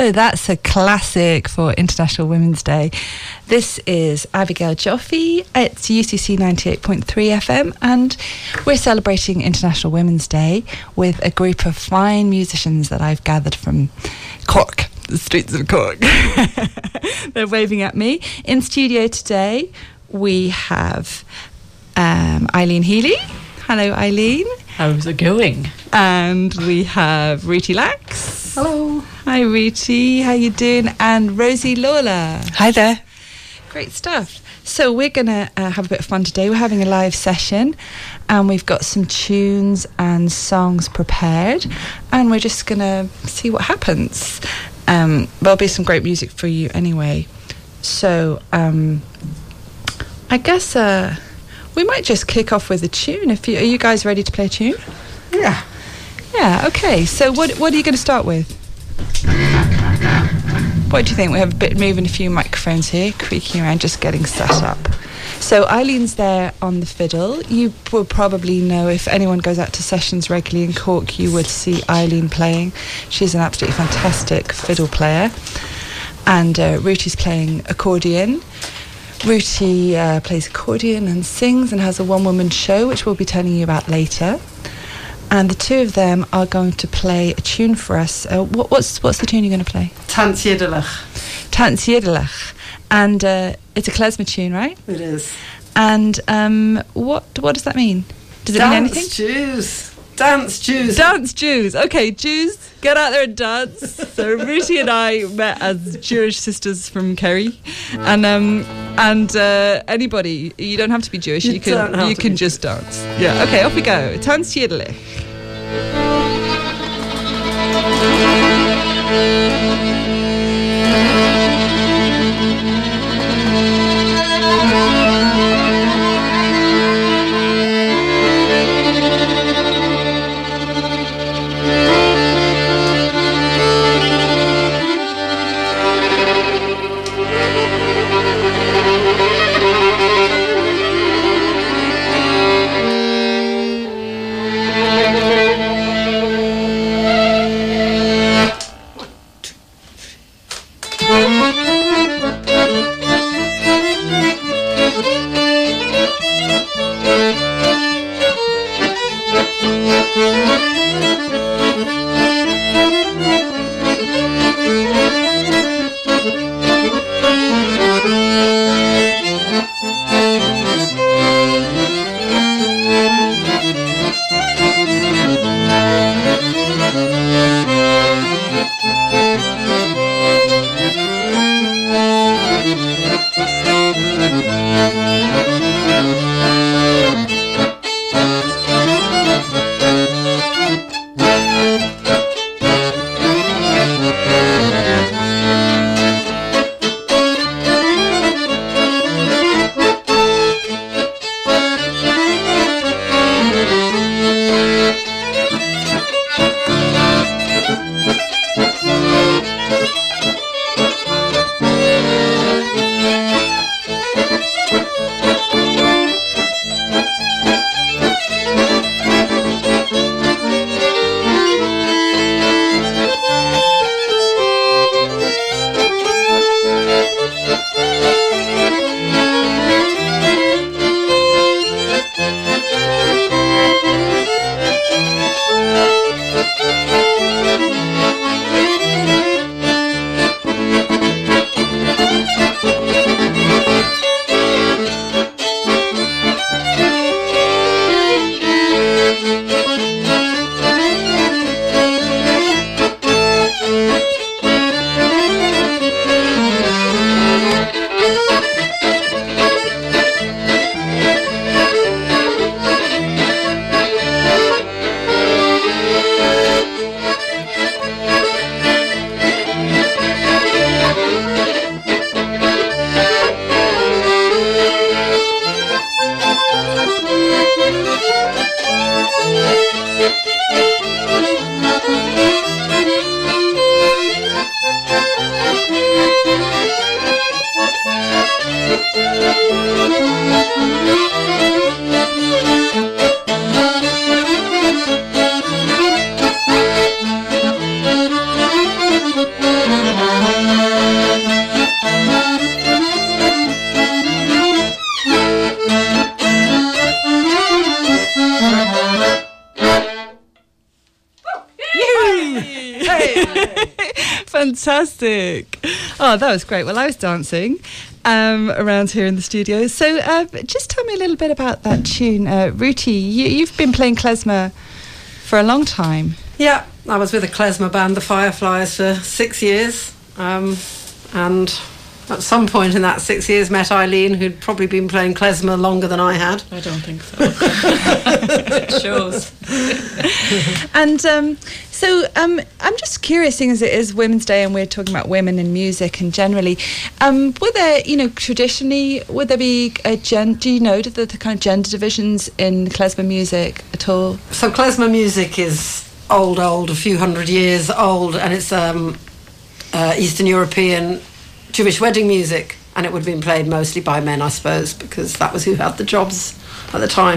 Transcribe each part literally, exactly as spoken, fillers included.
So that's a classic for International Women's Day. This is Abigail Joffe. It's U C C ninety-eight point three F M, and we're celebrating International Women's Day with a group of fine musicians that I've gathered from Cork, the streets of Cork. They're waving at me. In studio today, we have um, Eileen Healy. Hello, Eileen. How's it going? And we have Ruti Lax. Hello. Hi, Ruti. How you doing? And Rosie Lawler. Hi there. Great stuff. So we're going to uh, have a bit of fun today. We're having a live session, and we've got some tunes and songs prepared, and we're just going to see what happens. Um, there'll be some great music for you anyway. So um, I guess uh, we might just kick off with a tune. If you, are you guys ready to play a tune? Yeah. Yeah, okay. So what what are you going to start with? What do you think? We have a bit moving a few microphones here, creaking around, just getting set up. So Eileen's there on the fiddle. You will probably know, if anyone goes out to sessions regularly in Cork, you would see Eileen playing. She's an absolutely fantastic fiddle player. And uh, Ruti's playing accordion. Ruti uh, plays accordion and sings and has a one-woman show, which we'll be telling you about later. And the two of them are going to play a tune for us. Uh, what, what's what's the tune you're going to play? Tans Jedalach. Tans Jedalach. And uh, it's a klezmer tune, right? It is. And um, what what does that mean? Does it dance mean anything? Jews. Dance Jews. Dance Jews. Okay, Jews, get out there and dance. So Ruti and I met as Jewish sisters from Kerry, and um, and uh, anybody, you don't have to be Jewish. You, You can don't have you to can be just dance. Yeah. Okay, off we go. Tans Jedalach. Fantastic. Oh, that was great. Well, I was dancing um, around here in the studio. So uh, just tell me a little bit about that tune. Uh, Ruti, you, you've been playing klezmer for a long time. Yeah, I was with a klezmer band, the Fireflies, for six years. Um, and at some point in that six years met Eileen, who'd probably been playing klezmer longer than I had. I don't think so. It shows. And um, so um, I'm just curious, seeing as it is Women's Day and we're talking about women in music and generally, um, were there, you know, traditionally, would there be a gen- do you know the, the kind of gender divisions in klezmer music at all? So klezmer music is old, old, a few hundred years old, and it's um, uh, Eastern European Jewish wedding music, and it would have been played mostly by men, I suppose, because that was who had the jobs at the time.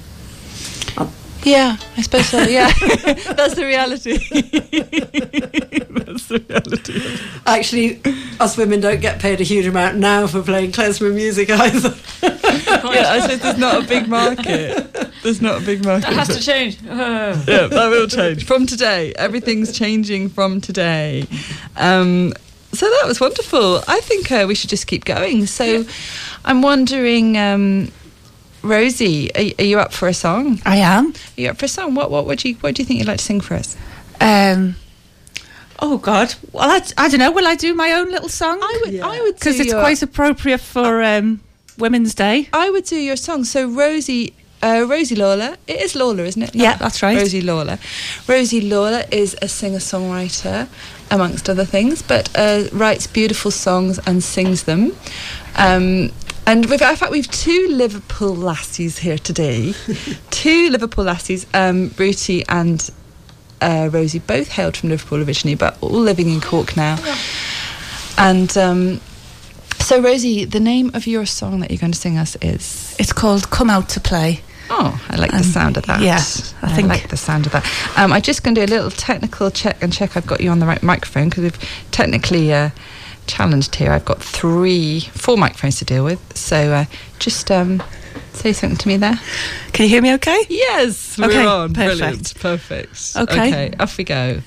Yeah, I suppose so, yeah. That's the reality. That's the reality. Actually, us women don't get paid a huge amount now for playing klezmer music either. Yeah, I said there's not a big market. There's not a big market. That has to change. Oh. Yeah, that will change. From today. Everything's changing from today. Um, so that was wonderful. I think uh, we should just keep going. So yeah. I'm wondering... Um, Rosie, are, are you up for a song? I am. Are you up for a song? What what would you what do you think you'd like to sing for us? Um, oh God. Well, I, I don't know. Will I do my own little song? I would. Yeah. I would because it's your, quite appropriate for um, Women's Day. I would do your song. So Rosie, uh, Rosie Lawler. It is Lawler, isn't it? No, yeah, that's right. Rosie Lawler. Rosie Lawler is a singer-songwriter, amongst other things, but uh, writes beautiful songs and sings them. Um, And we've, in fact, we've two Liverpool lassies here today. Two Liverpool lassies, um, Ruti and uh, Rosie, both hailed from Liverpool originally, but all living in Cork now. And um, so, Rosie, the name of your song that you're going to sing us is? It's called Come Out to Play. Oh, I like um, the sound of that. Yeah, I think I like the sound of that. Um, I'm just going to do a little technical check and check I've got you on the right microphone, because we've technically... Uh, challenged here. I've got three, four microphones to deal with. So uh, just um, say something to me there. Can you hear me okay? Yes, we're okay, on. Perfect. Brilliant. Perfect. Okay. Okay, off we go.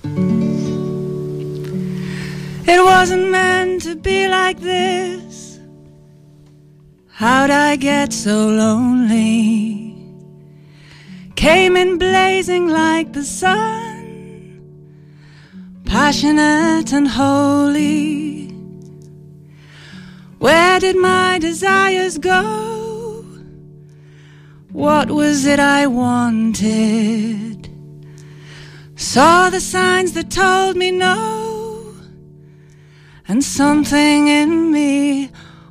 It wasn't meant to be like this. How'd I get so lonely? Came in blazing like the sun, passionate and holy. Where did my desires go? What was it I wanted? Saw the signs that told me no, and something in me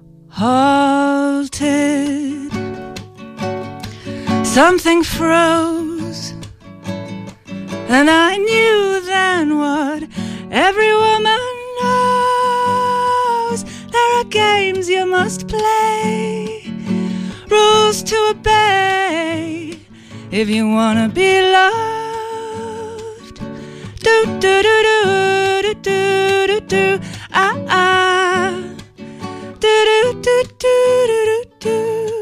halted. Something froze, and I knew then what every woman knows. There are games you must play, rules to obey, if you wanna be loved. Do do do do do do do do ah ah do do do do do do.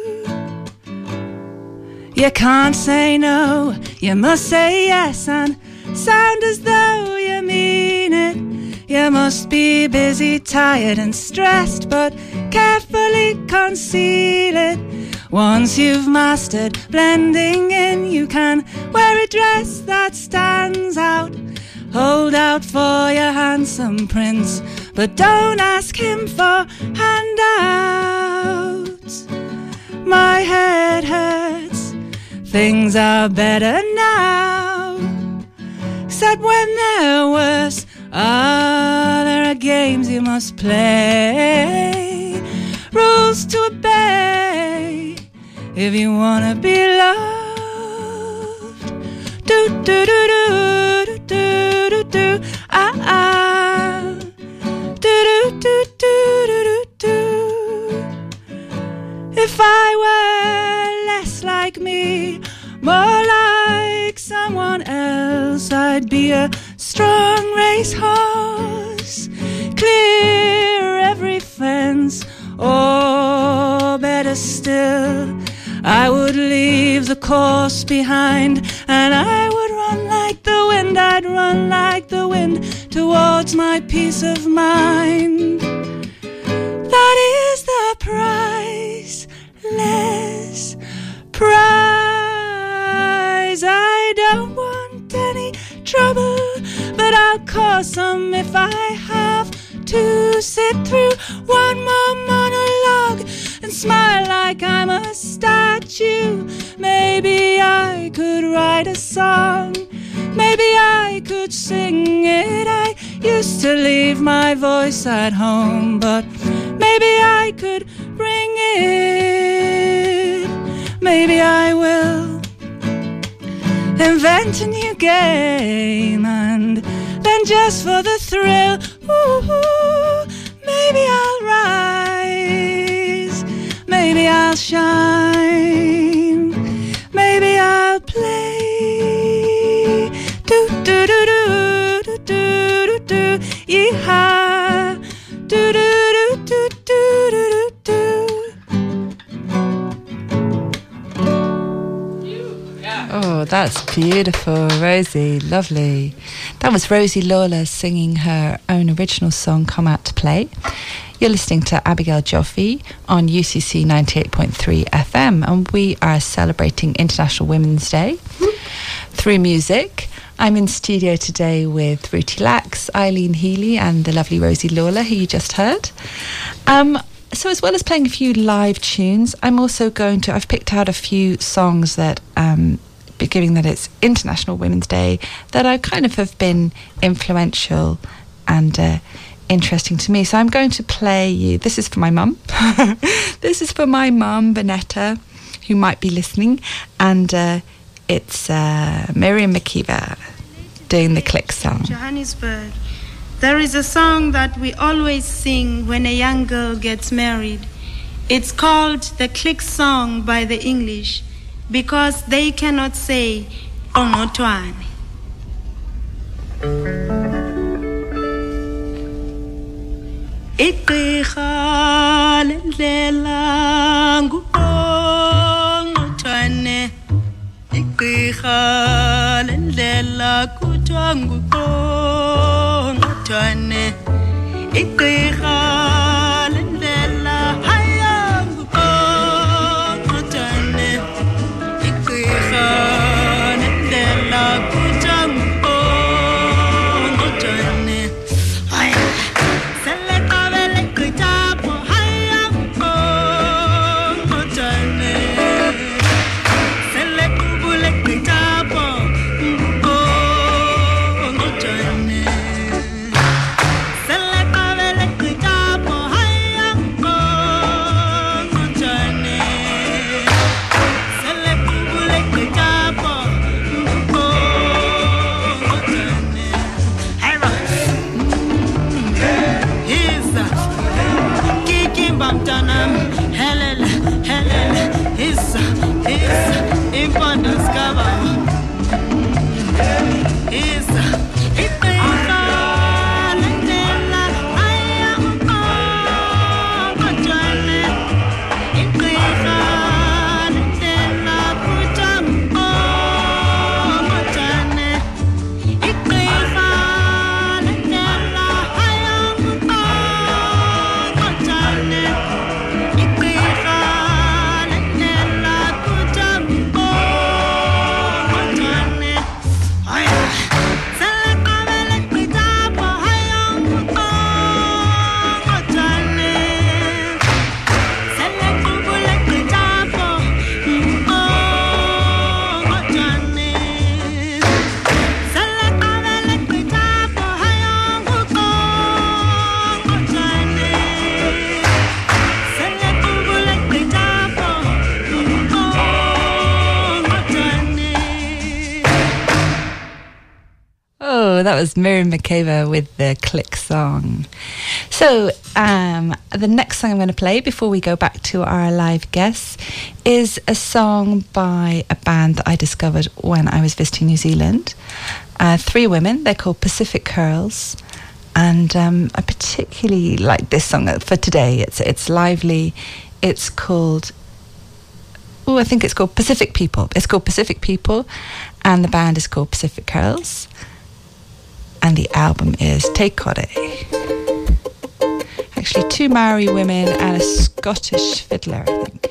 You can't say no, you must say yes, and sound as though you mean it. You must be busy, tired and stressed, but carefully conceal it. Once you've mastered blending in, you can wear a dress that stands out. Hold out for your handsome prince, but don't ask him for handouts. My head hurts, things are better now, except when they're worse. Ah, there are games you must play, rules to obey, if you wanna be loved. Do do do do do do do do ah ah do do do do do do. If I were less like me, more like someone else, I'd be a strong racehorse, clear every fence, or better still, I would leave the course behind, and I would run like the wind, I'd run like the wind. towards my peace of mind. That is the priceless prize. I don't want any trouble, but I'll cause some if I have to sit through one more monologue and smile like I'm a statue. Maybe I could write a song, maybe I could sing it. I used to leave my voice at home, but maybe I could bring it. Maybe I will invent a new game, and then just for the thrill, ooh, maybe I'll rise, maybe I'll shine, maybe I'll play. Do do do do do do do do, yeehaw. Do do do do do do do. Oh, that's beautiful, Rosie. Lovely. That was Rosie Lawler singing her own original song, Come Out to Play. You're listening to Abigail Joffe on U C C ninety-eight point three F M, and we are celebrating International Women's Day through music. I'm in studio today with Ruti Lax, Eileen Healy, and the lovely Rosie Lawler, who you just heard. Um, so as well as playing a few live tunes, I'm also going to, I've picked out a few songs that, um, given that it's International Women's Day, that I kind of have been influential and uh, interesting to me. So I'm going to play you, this is for my mum. This is for my mum, Vanetta, who might be listening, and uh, it's uh, Miriam Makeba doing the Click song. Johannesburg. There is a song that we always sing when a young girl gets married. It's called the Click song by the English, because they cannot say Onotwane. Igqirha lendlela nguqongqothwane, igqirha lendlela kuthiwa nguqongqothwane, igqirha lendlela haya nguqongqothwane, igqirha lendlela kuthiwa nguqongqothwane. Haya seleqabele igqithapho haya nguqongqothwane, selequbule igqithapho nguqongqothwane, seleqabele igqithapho haya nguqongqothwane, selequbule igqithapho nguqongqothwane. Hayiba Hisa Kikimba mtanam Helele Helele Hisa Hisa Impondo skaba Hisa Igqirha lendlela haya nguqongqothwane, igqirha lendlela kuthiwa nguqongqothwane, igqirha lendlela haya nguqongqothwane, igqirha lendlela kuthiwa nguqongqothwane. Haya seleqabele igqithapho haya nguqongqothwane, selequbule igqithapho nguqongqothwane, seleqabele igqithapho haya nguqongqothwane, selequbule igqithapho nguqongqothwane. Oh, that was Miriam Makeba with the Click song. So um, the next song I'm going to play before we go back to our live guests is a song by a band that I discovered when I was visiting New Zealand. Uh, three women, they're called Pacific Curls. And um, I particularly like this song for today. It's, it's lively. It's called... Oh, I think it's called Pacific People. It's called Pacific People, and the band is called Pacific Curls. and the album is Te Kore. Actually, two Maori women and a Scottish fiddler, I think.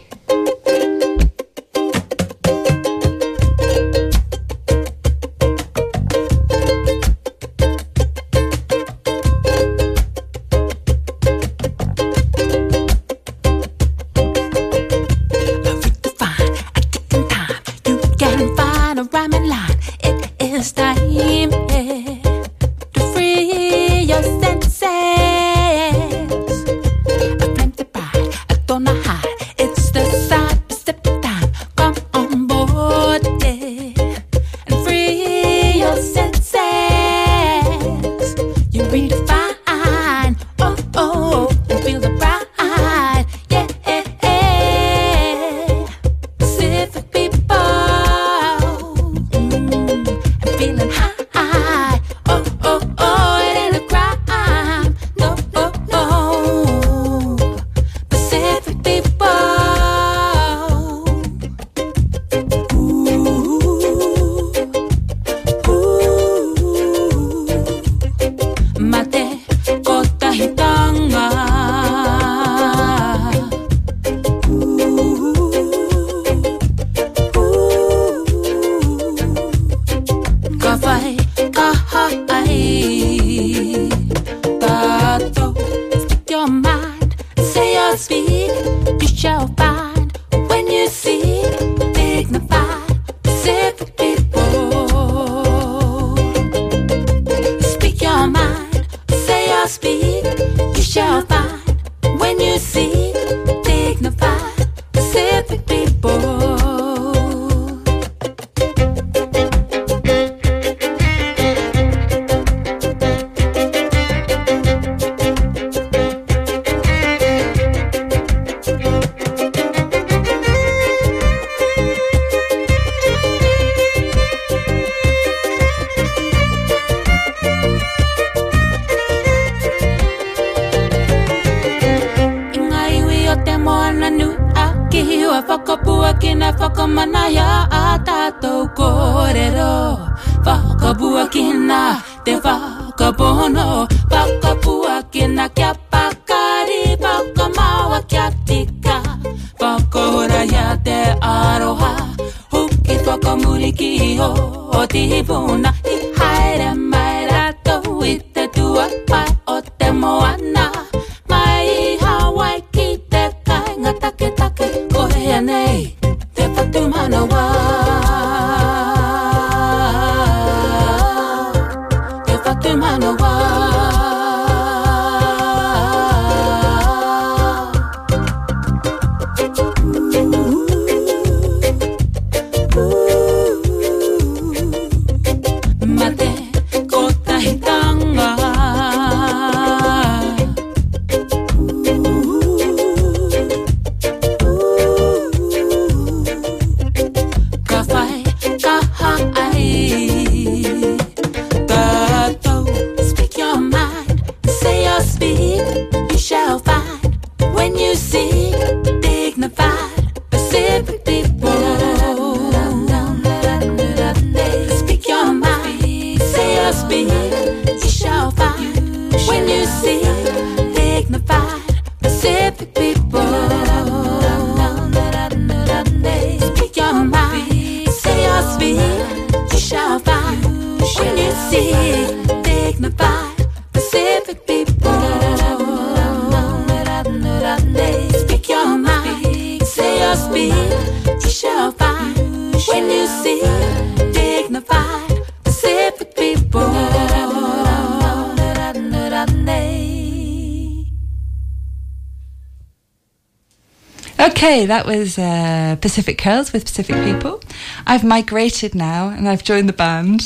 Okay, that was uh, Pacific Curls with Pacific People. I've migrated now and I've joined the band.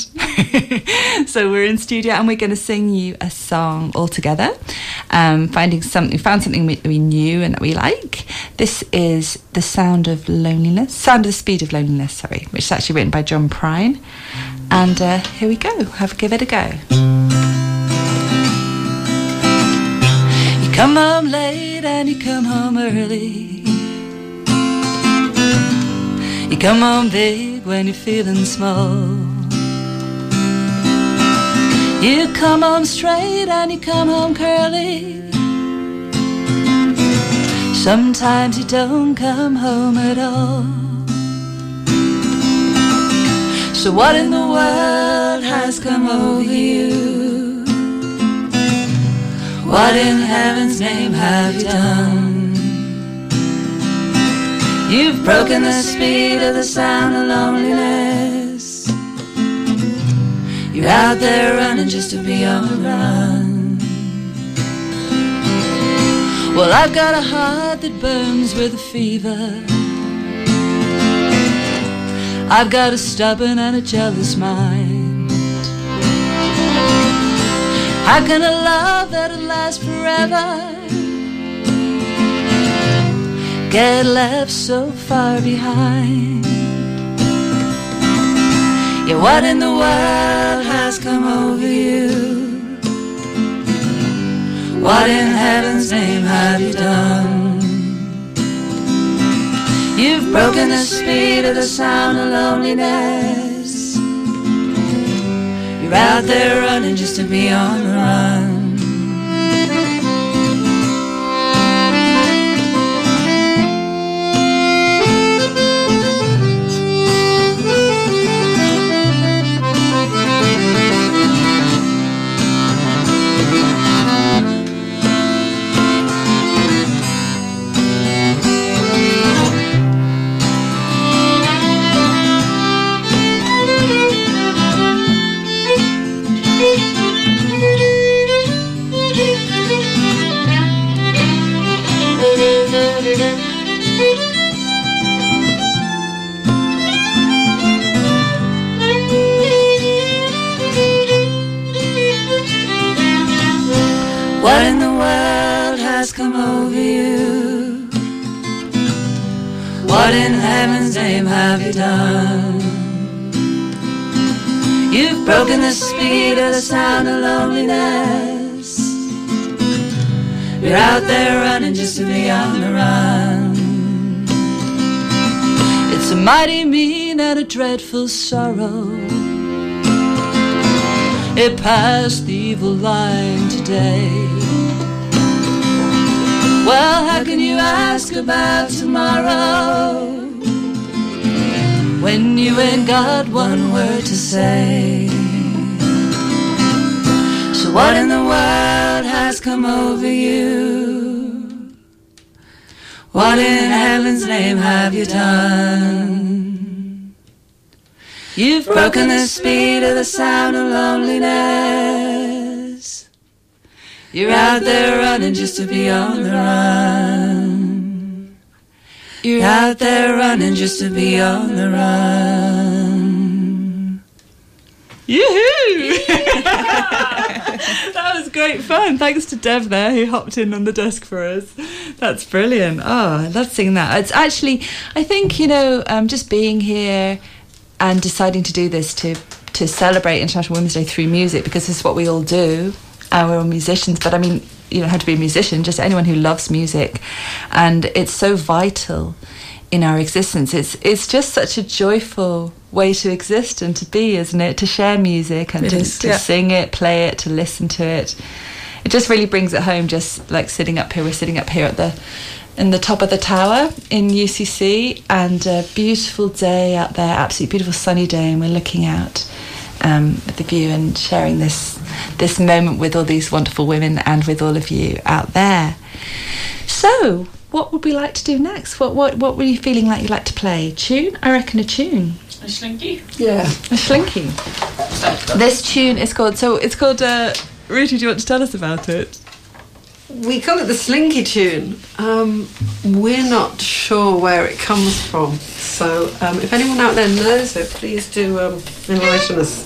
So we're in studio and we're going to sing you a song all together. Um, finding something, found something we, we knew and that we like. This is The Sound of Loneliness, Sound of the Speed of Loneliness, sorry, which is actually written by John Prine. And uh, here we go, have a give it a go. You come home late and you come home early. You come home big when you're feeling small. You come home straight and you come home curly. Sometimes you don't come home at all. So what in the world has come over you? What in heaven's name have you done? You've broken the speed of the sound of loneliness. You're out there running just to be on the run. Well, I've got a heart that burns with a fever. I've got a stubborn and a jealous mind. How can a love that'll last forever get left so far behind? Yeah, what in the world has come over you? What in heaven's name have you done? You've broken the speed of the sound of loneliness. You're out there running just to be on the run. What in the world has come over you? What in heaven's name have you done? You've broken the speed of the sound of loneliness. You're out there running just to be on the run. It's a mighty mean and a dreadful sorrow. It passed the evil line today. Well, how can you ask about tomorrow when you ain't got one word to say? So what in the world has come over you? What in heaven's name have you done? You've broken the speed of the sound of loneliness. You're out there running just to be on the run. You're out there running just to be on the run. Yoo-hoo! That was great fun. Thanks to Dev there, who hopped in on the desk for us. That's brilliant. Oh, I love singing that. It's actually, I think, you know, um, just being here and deciding to do this to to celebrate International Women's Day through music, because this is what we all do. And we're all musicians, but I mean, you don't have to be a musician, just anyone who loves music. And it's so vital in our existence. It's it's just such a joyful way to exist and to be, isn't it? To share music and It to, is, to yeah. sing it, play it, to listen to it. It just really brings it home, just like sitting up here. We're sitting up here at the in the top of the tower in U C C, and a beautiful day out there, absolutely beautiful sunny day, and we're looking out um, at the view and sharing this this moment with all these wonderful women and with all of you out there. So, what would we like to do next? What what what were you feeling like you'd like to play? Tune? I reckon a tune. A slinky? Yeah. A slinky. This tune is called, so it's called, uh, Ruthie, do you want to tell us about it? We call it the Slinky tune. Um, we're not sure where it comes from. So um, if anyone out there knows it, please do um, enlighten us.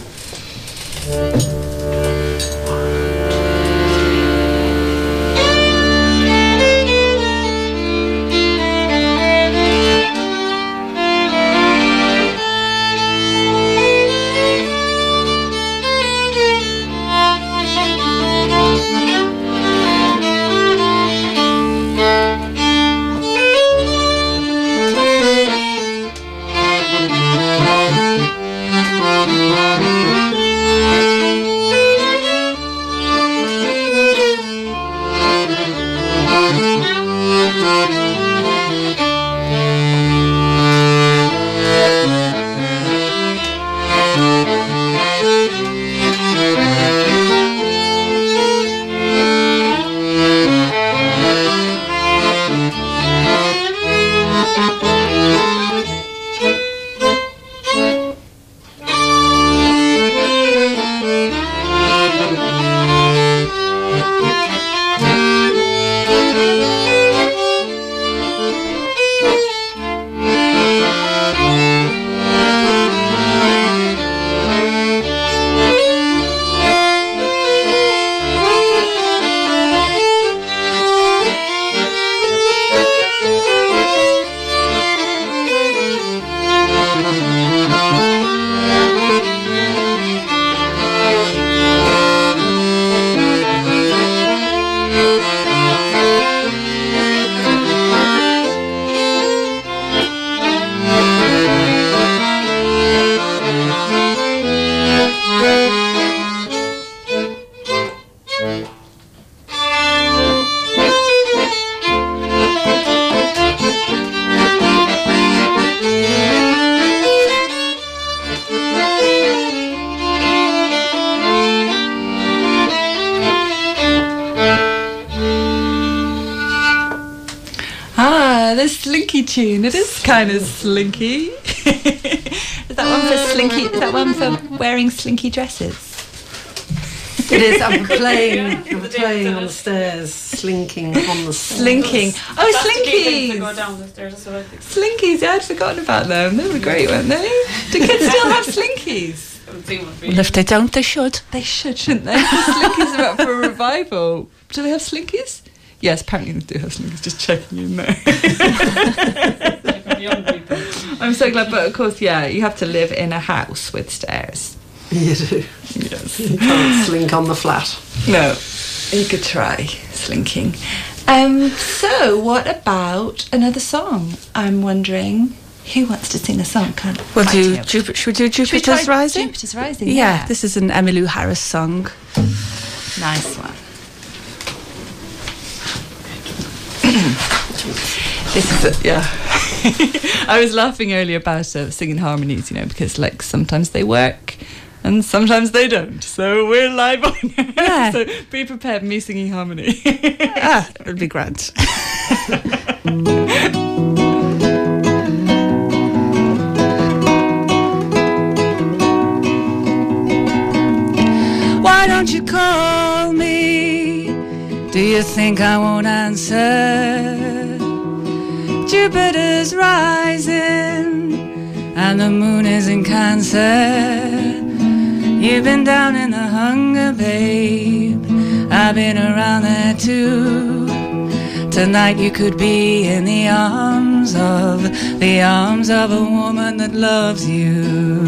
Uh, the Slinky tune. It is kind of slinky. Is that one for slinky? Is that one for wearing slinky dresses? It is. I'm playing. I'm playing on the stairs, slinking on the stairs. Slinking. Oh, slinkies. Go down the stairs. That's what I think. Slinkies. Yeah, I'd forgotten about them. They were great, weren't they? Do kids still have slinkies? Haven't seen one for Well, if they don't, they should. They should, shouldn't they? The Slinkies are up for a revival. Do they have Slinkies? Yes, apparently they do have Slinkies. Just checking in there. young people. I'm so glad, but of course, yeah, you have to live in a house with stairs. You do. Yes. You can't slink on the flat. No, you could try slinking. Um, so, what about another song? I'm wondering who wants to sing a song. Can't We'll quite do. hear. Jup- should we do Should we Jupiter's try Rising? Jupiter's Rising. Yeah, Yeah, this is an Emmylou Harris song. nice one. This is it, yeah. I was laughing earlier about uh, singing harmonies, you know, because like sometimes they work and sometimes they don't. So we're live on. Yeah. So be prepared, me singing harmony. Ah, it'll be grand. Why don't you call me? Do you think I won't answer? Jupiter's rising and the moon is in Cancer. You've been down in the hunger, babe. I've been around there too. Tonight you could be in the arms of, the arms of a woman that loves you.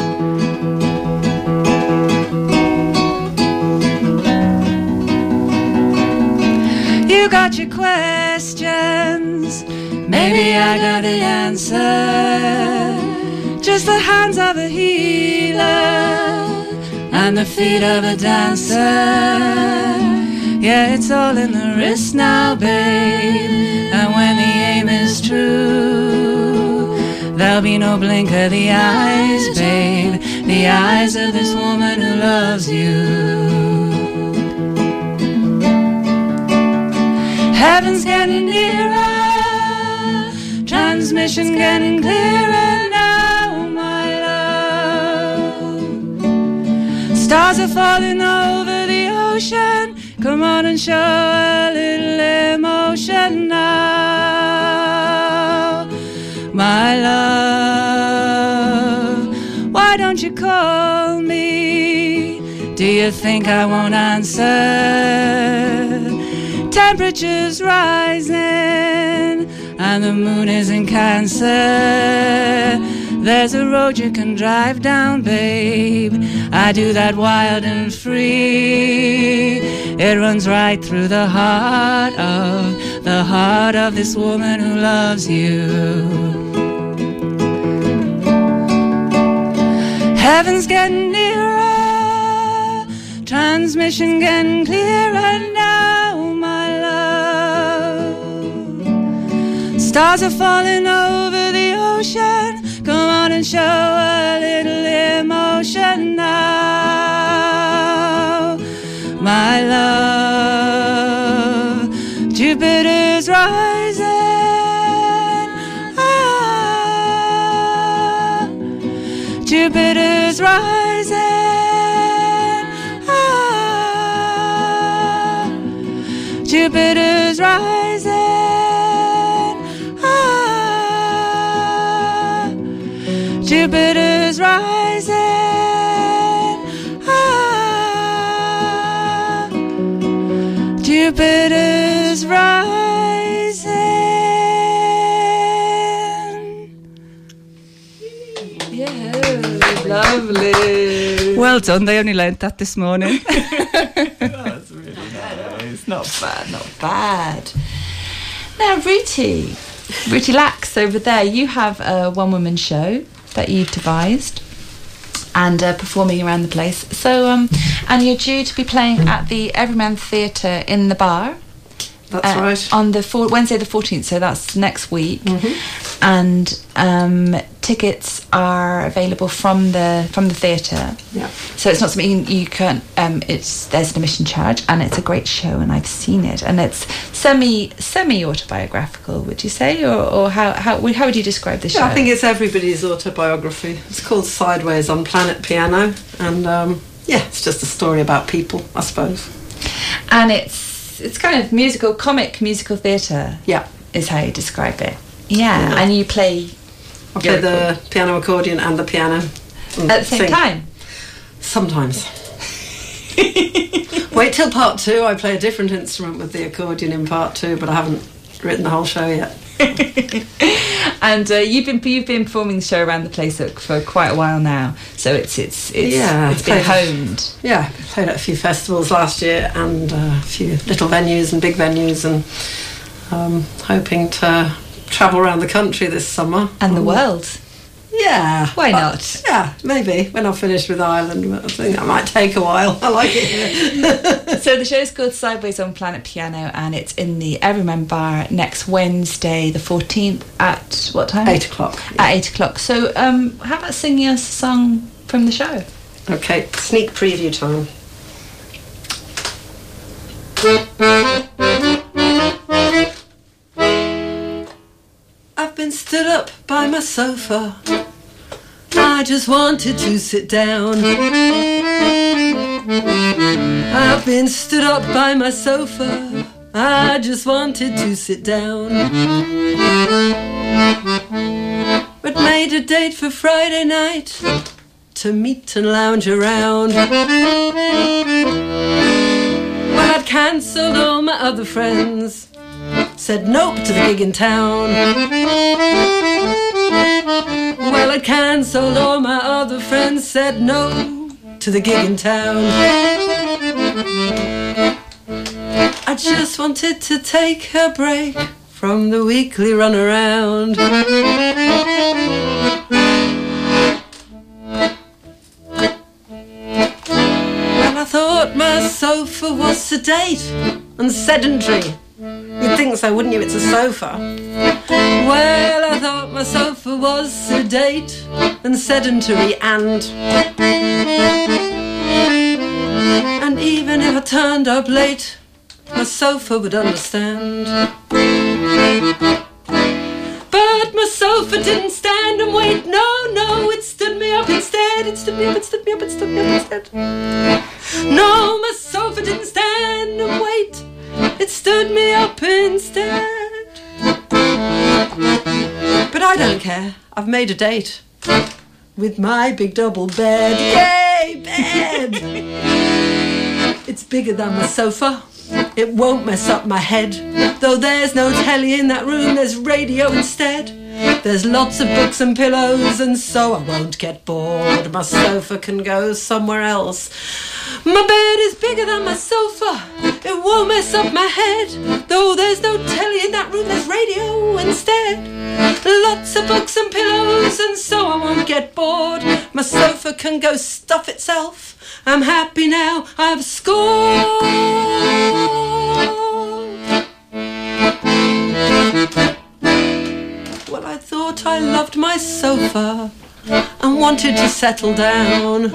You got your questions, maybe I got the answer. Just the hands of a healer and the feet of a dancer. Yeah, it's all in the wrist now, babe. And when the aim is true, there'll be no blink of the eyes, babe. The eyes of this woman who loves you. Heaven's getting nearer, transmission getting clearer now, my love. Stars are falling over the ocean. Come on and show a little emotion now, my love. Why don't you call me? Do you think I won't answer? Temperature's rising and the moon is in Cancer. There's a road you can drive down, babe. I do that wild and free. It runs right through the heart of, the heart of this woman who loves you. Heaven's getting nearer, transmission getting clearer now, my love. Stars are falling over the ocean. Come on and show a little emotion now, my love. Jupiter's rising, ah, Jupiter's rising, ah, Jupiter's rising, ah, Jupiter's rising, ah, Jupiter's rising. Yeah, lovely. Well done, they only learnt that this morning. That's really nice. Not bad, not bad. Now, Ruti, Ruti Lax over there, you have a one-woman show that you've devised and uh, performing around the place. So, um, and you're due to be playing at the Everyman Theatre in the Bar. That's uh, right. On the four- Wednesday the fourteenth, so that's next week. Mm-hmm. And um, tickets are available from the from the theatre. Yeah. So it's not something you can. Um, it's there's an admission charge, and it's a great show, and I've seen it, and it's semi semi autobiographical. Would you say, or, or how how how would you describe the show? Yeah, I think it's everybody's autobiography. It's called Sideways on Planet Piano, and um, yeah, it's just a story about people, I suppose. And it's it's kind of musical, comic musical theatre. Yeah, is how you describe it. Yeah, yeah. And you play. I play the piano accordion and the piano at the same sing. time. Sometimes. Wait till part two. I play a different instrument with the accordion in part two, but I haven't written the whole show yet. And uh, you've been you've been performing the show around the place for quite a while now, so it's it's it's yeah, it's been honed. Yeah, I played at a few festivals last year and uh, a few little venues and big venues, and um, hoping to travel around the country this summer and the world. Yeah, why but, not? Yeah, maybe when I've finished with Ireland. I think that might take a while. I like it here. So the show's called Sideways on Planet Piano, and it's in the Everyman Bar next Wednesday, the fourteenth, at what time? Eight o'clock. Yeah. At eight o'clock. So, um, how about singing us a song from the show? Okay, sneak preview time. I've been stood up by my sofa. I just wanted to sit down. I've been stood up by my sofa. I just wanted to sit down. But made a date for Friday night to meet and lounge around. Well, I'd cancelled all my other friends. Said nope to the gig in town. Well, I'd cancelled all my other friends. Said no to the gig in town. I just wanted to take a break from the weekly run around. Well, I thought my sofa was sedate and sedentary. You'd think so, wouldn't you? It's a sofa. Well, I thought my sofa was sedate and sedentary, and and even if I turned up late, my sofa would understand. But my sofa didn't stand and wait. No, no, it stood me up instead. It stood me up, it stood me up, it stood me up instead. No, my sofa didn't stand and wait. It stood me up instead. But I don't care. I've made a date with my big double bed. Yay, bed! It's bigger than my sofa. It won't mess up my head. Though there's no telly in that room, there's radio instead. There's lots of books and pillows, and so I won't get bored. My sofa can go somewhere else. My bed is bigger than my sofa. It won't mess up my head. Though there's no telly in that room, there's radio instead. Lots of books and pillows, and so I won't get bored. My sofa can go stuff itself. I'm happy now, I've scored. Well, I thought I loved my sofa and wanted to settle down.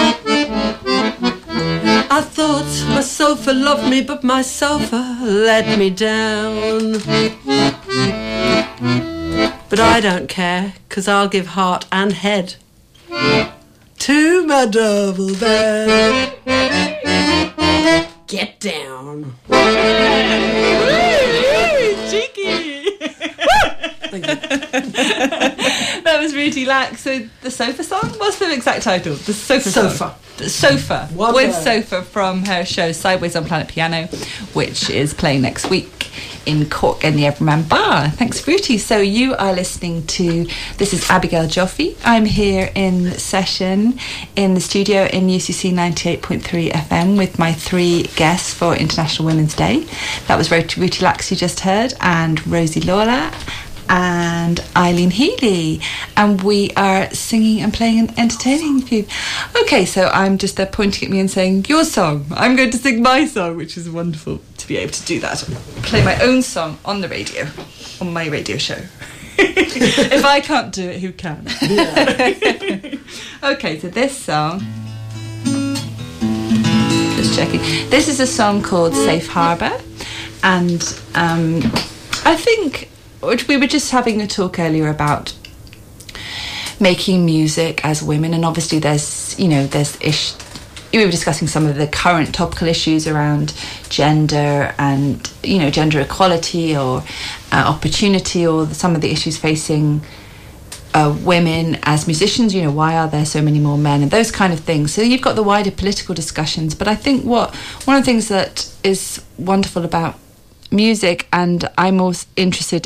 I thought my sofa loved me, but my sofa let me down. But I don't care, 'cause I'll give heart and head to my double bed. Get down. Cheeky! Thank you. That was Rudy Lack. So the sofa song? What's the exact title? The sofa song. Sofa. The sofa. One with word. Sofa from her show Sideways on Planet Piano, which is playing next week in Cork in the Everyman Bar. Thanks, Rudy. So you are listening to, this is Abigail Joffe. I'm here in session in the studio in U C C ninety-eight point three F M with my three guests for International Women's Day. That was Rudy Lack you just heard, and Rosie Lawler, and Eileen Healy, and we are singing and playing and entertaining you. Okay, so I'm just there pointing at me and saying, your song, I'm going to sing my song, which is wonderful to be able to do that. Play my own song on the radio, on my radio show. If I can't do it, who can? Yeah. Okay, so this song, just checking. This is a song called Safe Harbour, and um, I think we were just having a talk earlier about making music as women, and obviously there's, you know, there's ish. We were discussing some of the current topical issues around gender and, you know, gender equality or uh, opportunity, or the, some of the issues facing uh, women as musicians. You know, why are there so many more men and those kind of things. So you've got the wider political discussions. But I think what one of the things that is wonderful about music, and I'm most interested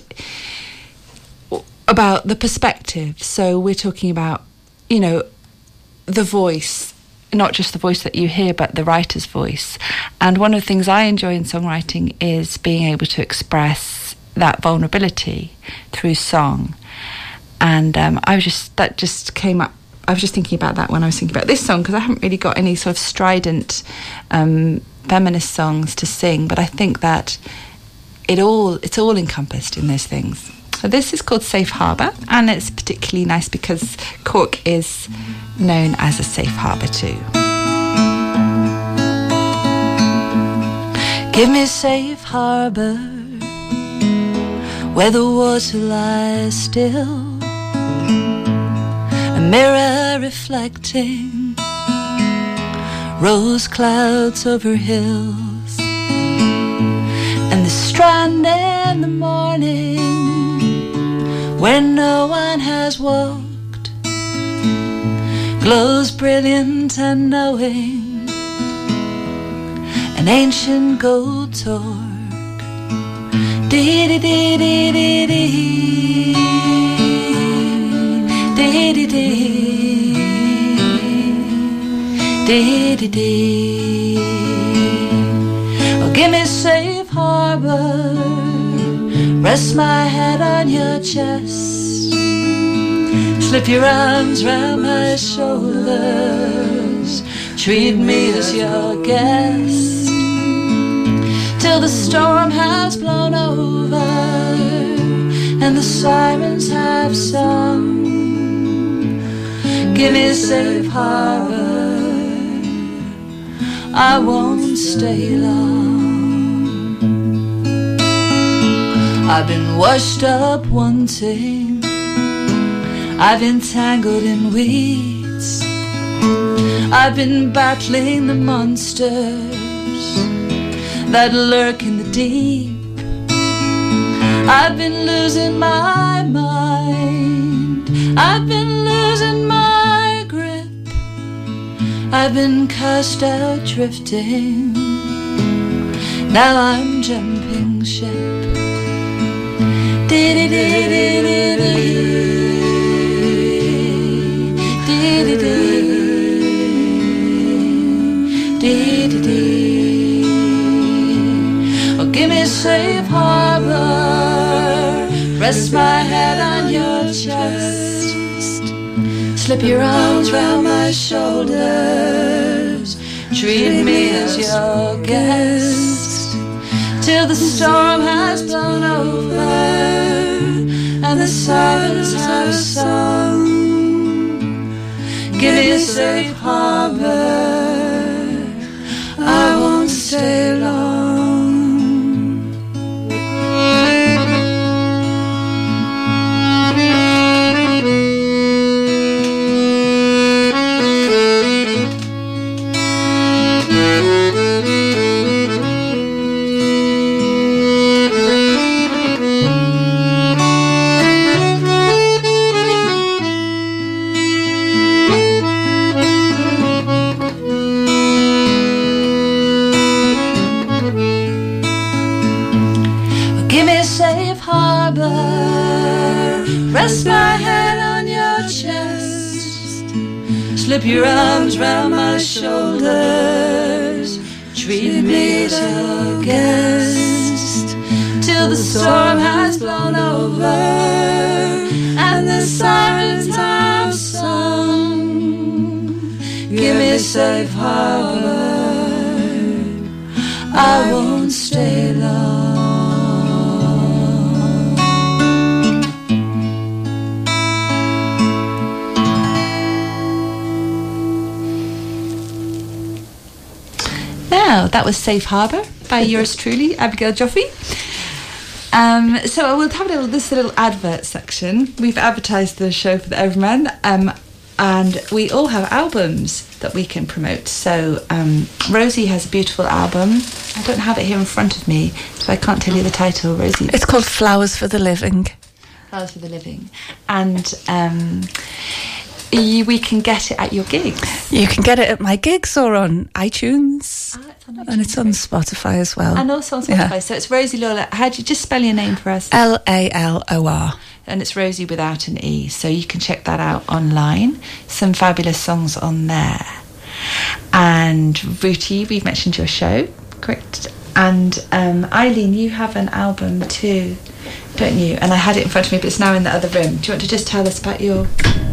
about the perspective. So we're talking about, you know, the voice, not just the voice that you hear, but the writer's voice. And one of the things I enjoy in songwriting is being able to express that vulnerability through song. And um, I was just, that just came up, I was just thinking about that when I was thinking about this song, because I haven't really got any sort of strident um, feminist songs to sing, but I think that it all, it's all encompassed in those things. So this is called Safe Harbour, and it's particularly nice because Cork is known as a safe harbour too. Give me safe harbour where the water lies still, a mirror reflecting rose clouds over hills, and the strand in the morning where no one has walked glows brilliant and knowing, an ancient gold torque. Dee dee dee dee dee dee dee dee dee dee dee. Oh, give me safe harbor, rest my head on your chest, slip your arms round my shoulders, treat me as your guest, till the storm has blown over and the sirens have sung. Give me safe harbor, I won't stay long. I've been washed up wanting, I've been tangled in weeds, I've been battling the monsters that lurk in the deep. I've been losing my mind, I've been losing my grip, I've been cast out drifting, now I'm jumping ship. Dee dee dee dee dee dee dee dee dee. Oh, give me safe harbor, rest my head on your chest, slip your arms round my shoulders, treat me as your guest, till the storm has blown over and the sirens have sung. Give me a safe harbor, I won't stay long. Rest my head on your chest, slip your arms round my shoulders, treat me as your guest, till the storm has blown over and the sirens have sung. Give me safe harbor, I won't stay long. So that was Safe Harbour by yours truly, Abigail Joffe. Um, so we'll have a little, this little advert section. We've advertised the show for the Everyman, um, and we all have albums that we can promote. So um, Rosie has a beautiful album. I don't have it here in front of me, so I can't tell you the title, Rosie. It's called Flowers for the Living. Flowers for the Living. And um, you, we can get it at your gigs. You can get it at my gigs or on iTunes. Ah, it's on iTunes. And it's on Spotify as well. And also on Spotify. Yeah. So it's Rosie Lawler. How do you just spell your name for us? L A L O R. And it's Rosie without an E. So you can check that out online. Some fabulous songs on there. And Ruti, we've mentioned your show. Correct. And um, Eileen, you have an album too, don't you? And I had it in front of me, but it's now in the other room. Do you want to just tell us about your...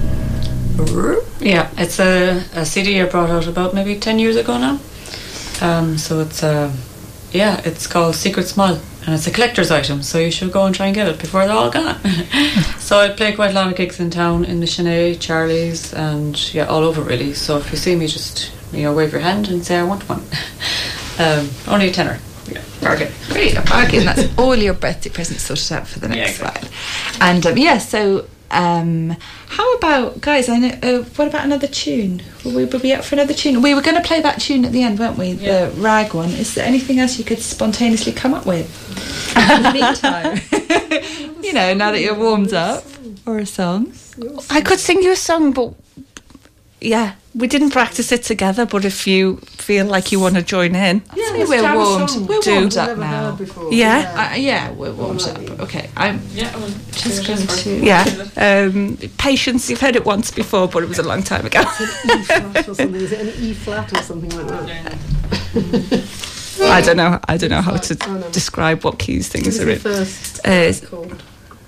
Yeah, it's a, a C D I brought out about maybe ten years ago now. Um, so it's uh, yeah, it's called Secret Smile, and it's a collector's item. So you should go and try and get it before they're all gone. So I play quite a lot of gigs in town, in the Sinead, Charlie's, and yeah, all over really. So if you see me, just you know, wave your hand and say I want one. um, only a tenner. Yeah, bargain. Great, a bargain. That's all your birthday presents sorted out for the next Yeah, exactly. while. And um, yeah, so um, how about, guys, I know, uh, what about another tune? Will we, will we be up for another tune? We were going to play that tune at the end, weren't we? Yeah. The rag one. Is there anything else you could spontaneously come up with in the meantime? You know, now that you're warmed up. Or a song. I could sing you a song, but yeah, we didn't practice it together. But if you feel like you want to join in, Yeah, let's we're jam a warmed. song. We're Do. warmed up Never now. heard before. Yeah. Uh, yeah, we're warmed up. Okay, I'm Yeah, well, just going to... yeah, um, Patience. You've heard it once before, but it was a long time ago. E flat or something. Is it an E flat or something like that? I don't know. I don't know how to Oh, no. describe what keys What things is are the in. first Uh, chord?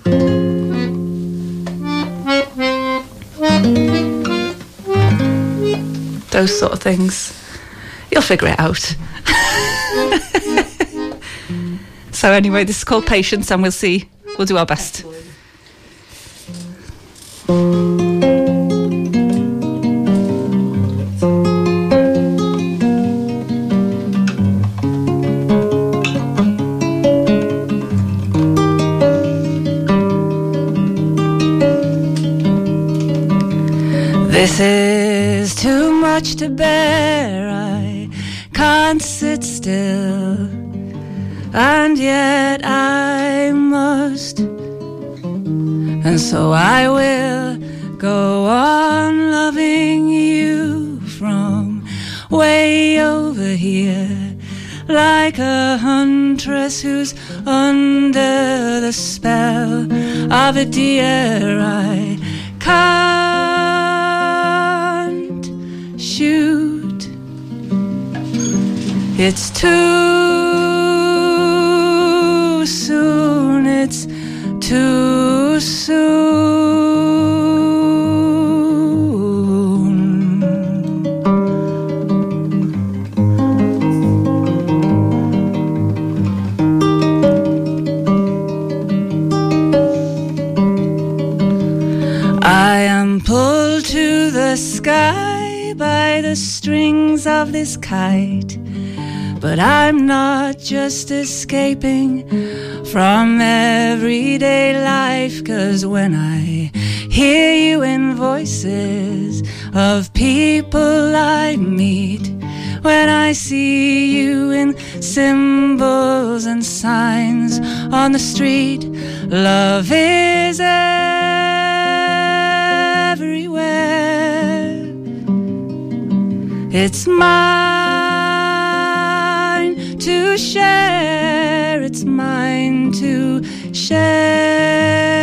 those sort of things. You'll figure it out. So anyway, this is called Patience, and we'll see. We'll do our best. This is too much to bear. I can't sit still, and yet I must. And so I will go on loving you from way over here, like a huntress who's under the spell of a deer. I can't shoot. It's too soon. It's too soon. I am pulled to the sky by the strings of this kite, but I'm not just escaping from everyday life, 'cause when I hear you in voices of people I meet, when I see you in symbols and signs on the street, love is everywhere. It's mine to share, it's mine to share.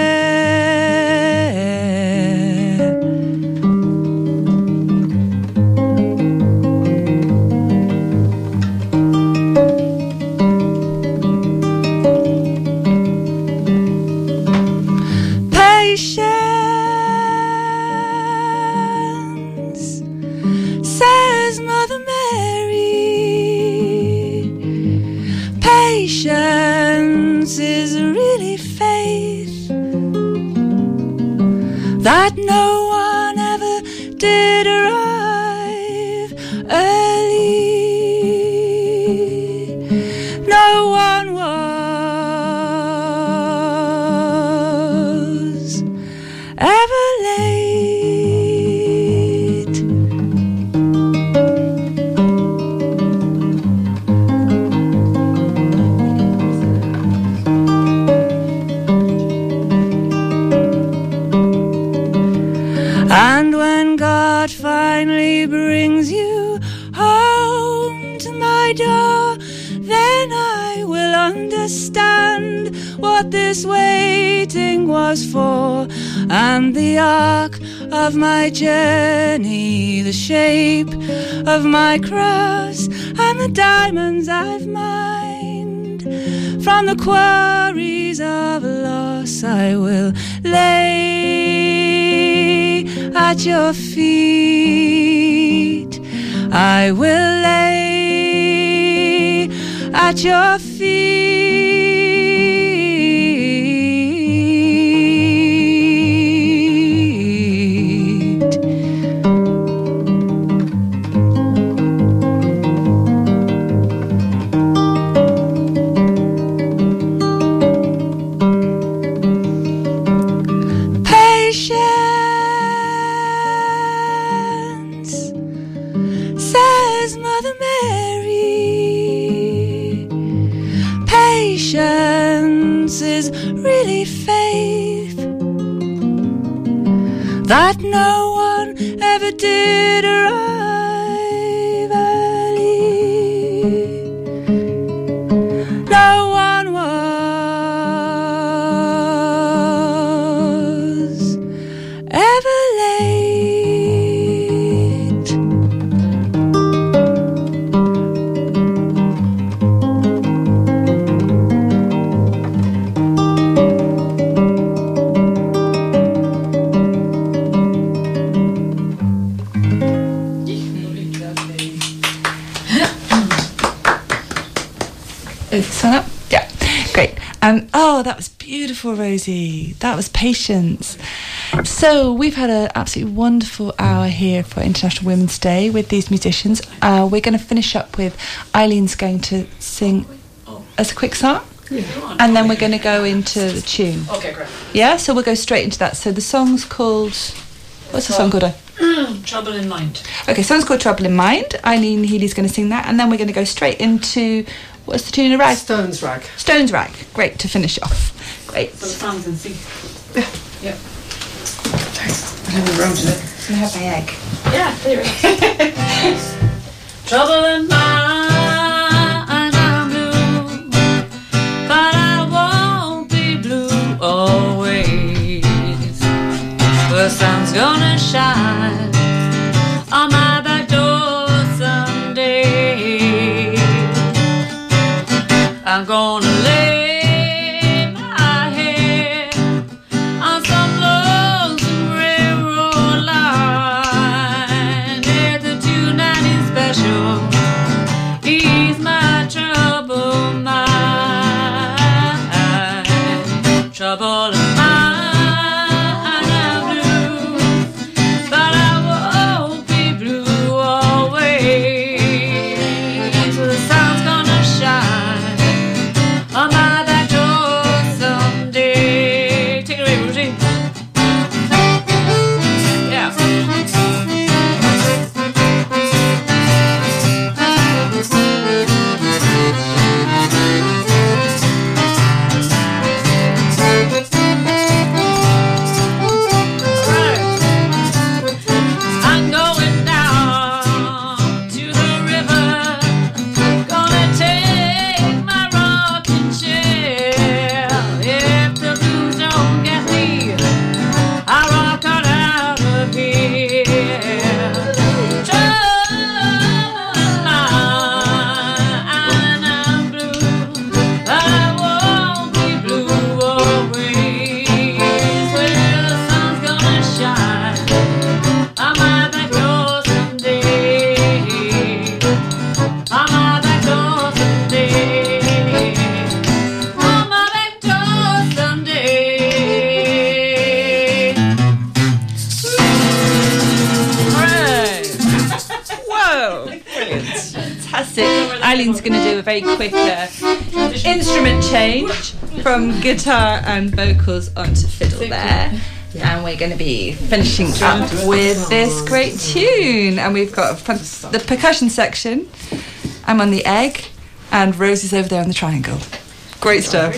Patience, says Mother Mary. Patience is really faith that no one ever did arrive early. finally brings you home to my door, then I will understand what this waiting was for, and the arc of my journey, the shape of my cross, and the diamonds I've mined from the quarries of loss. I will lay at your feet, I will lay at your feet. That no one ever did arrive early. No one was ever late. Is this one up? Yeah, great. Um, oh, that was beautiful, Rosie. That was Patience. So we've had an absolutely wonderful hour here for International Women's Day with these musicians. Uh, we're going to finish up with Eileen's going to sing as a quick song, yeah. And then we're going to go into the tune. Okay, great. Yeah, so we'll go straight into that. So the song's called... What's the song called? Trouble in Mind. Okay, song's called Trouble in Mind. Eileen Healy's going to sing that, and then we're going to go straight into... What's the tune of Rag? Stones Rag. Stones Rag. Great, to finish off. Great. So the songs in C. Yeah. Yeah. Thanks. I haven't round today. Can I have my egg? Yeah, there it is. Trouble in mind, I'm blue, but I won't be blue always. The sun's gonna shine on my back door someday. I'm gonna lay my head on some lonesome railroad line. There's a two ninety special, ease my trouble mind. Trouble in mind, I'm blue, but I won't be blue always. So the sun's gonna shine on my back door someday. Take it away, Rosie. Yeah. Alright. I'm going down to the river, gonna take my rocking chair. If the blues don't get me, I'll rock on out of here. Trouble in mind, I'm blue, but I won't be blue always. Well, the sun's gonna shine on my back door someday. On my back door someday. On my back door someday. Alright. Whoa! Brilliant. Fantastic. Eileen's going to do a very quick uh, instrument change from guitar and vocals onto fiddle there. And we're going to be finishing up with this great tune. And we've got fun- the percussion section. I'm on the egg, and Rosie's over there on the triangle. Great stuff.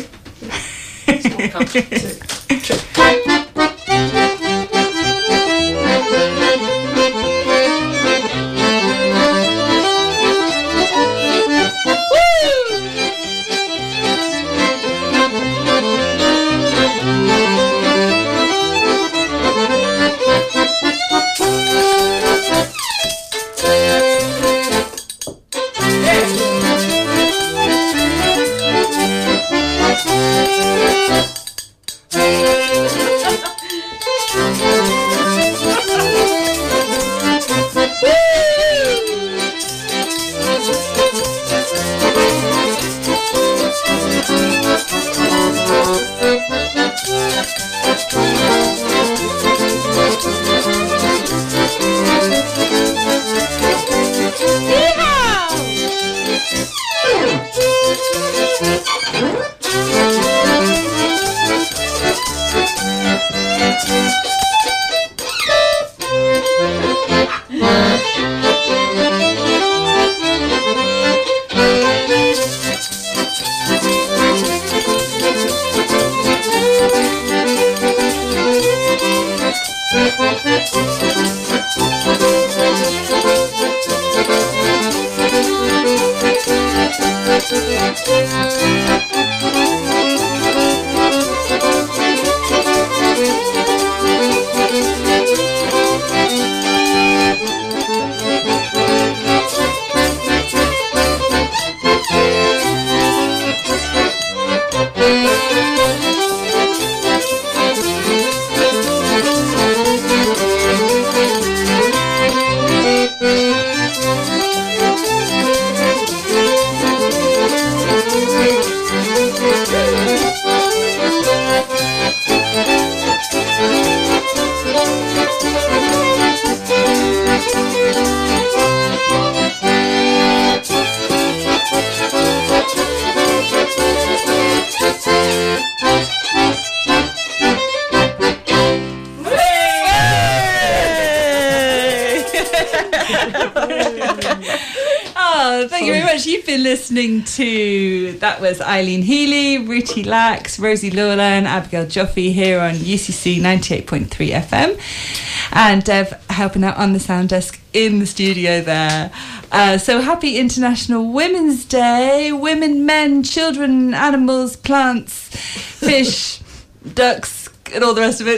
Oh, thank you very much. You've been listening to, that was Eileen Healy, Ruti Lax, Rosie Lawler and Abigail Joffe here on U C C ninety-eight point three F M, and Dev helping out on the sound desk in the studio there. Uh, so happy International Women's Day. Women, men, children, animals, plants, fish, ducks and all the rest of it.